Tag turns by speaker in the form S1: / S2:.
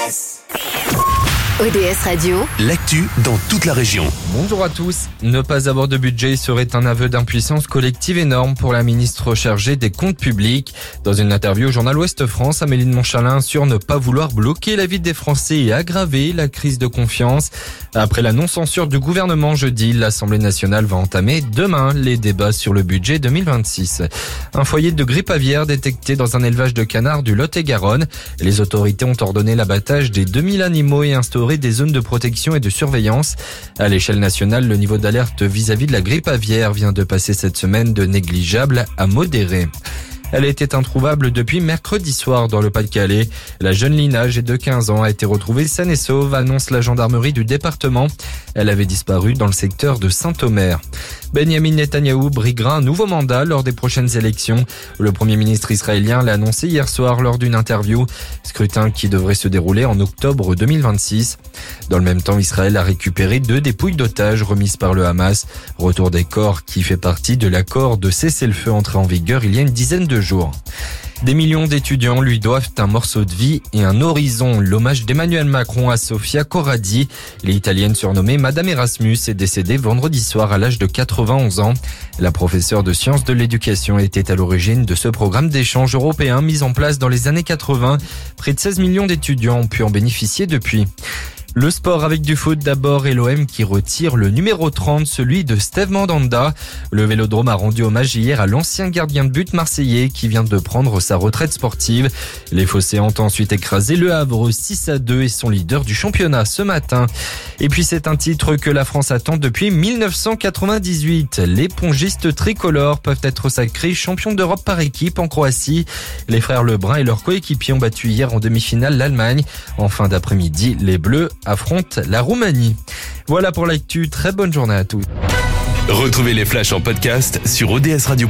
S1: ODS Radio,
S2: l'actu dans toute la région.
S3: Bonjour à tous. Ne pas avoir de budget serait un aveu d'impuissance collective énorme pour la ministre chargée des comptes publics. Dans une interview au journal Ouest France, Amélie de Montchalin assure ne pas vouloir bloquer la vie des Français et aggraver la crise de confiance. Après la non-censure du gouvernement jeudi, l'Assemblée nationale va entamer demain les débats sur le budget 2026. Un foyer de grippe aviaire détecté dans un élevage de canards du Lot-et-Garonne. Les autorités ont ordonné l'abattage des 2000 animaux et instauré des zones de protection et de surveillance. À l'échelle nationale, le niveau d'alerte vis-à-vis de la grippe aviaire vient de passer cette semaine de négligeable à modéré. Elle était introuvable depuis mercredi soir dans le Pas-de-Calais. La jeune Lina, âgée de 15 ans, a été retrouvée saine et sauve, annonce la gendarmerie du département. Elle avait disparu dans le secteur de Saint-Omer. Benjamin Netanyahou briguera un nouveau mandat lors des prochaines élections. Le Premier ministre israélien l'a annoncé hier soir lors d'une interview. Scrutin qui devrait se dérouler en octobre 2026. Dans le même temps, Israël a récupéré 2 dépouilles d'otages remises par le Hamas. Retour des corps qui fait partie de l'accord de cessez-le-feu entré en vigueur il y a une dizaine de jours. Des millions d'étudiants lui doivent un morceau de vie et un horizon. L'hommage d'Emmanuel Macron à Sofia Corradi, l'Italienne surnommée Madame Erasmus, est décédée vendredi soir à l'âge de 91 ans. La professeure de sciences de l'éducation était à l'origine de ce programme d'échange européen mis en place dans les années 80. Près de 16 millions d'étudiants ont pu en bénéficier depuis. Le sport avec du foot d'abord et l'OM qui retire le numéro 30, celui de Steve Mandanda. Le Vélodrome a rendu hommage hier à l'ancien gardien de but marseillais qui vient de prendre sa retraite sportive. Les Phocéens ont ensuite écrasé Le Havre 6-2 et sont leaders du championnat ce matin. Et puis c'est un titre que la France attend depuis 1998. Les pongistes tricolores peuvent être sacrés champions d'Europe par équipe en Croatie. Les frères Lebrun et leurs coéquipiers ont battu hier en demi-finale l'Allemagne. En fin d'après-midi, les Bleus affronte la Roumanie. Voilà pour l'actu, très bonne journée à tous.
S2: Retrouvez les flashs en podcast sur odsradio.com.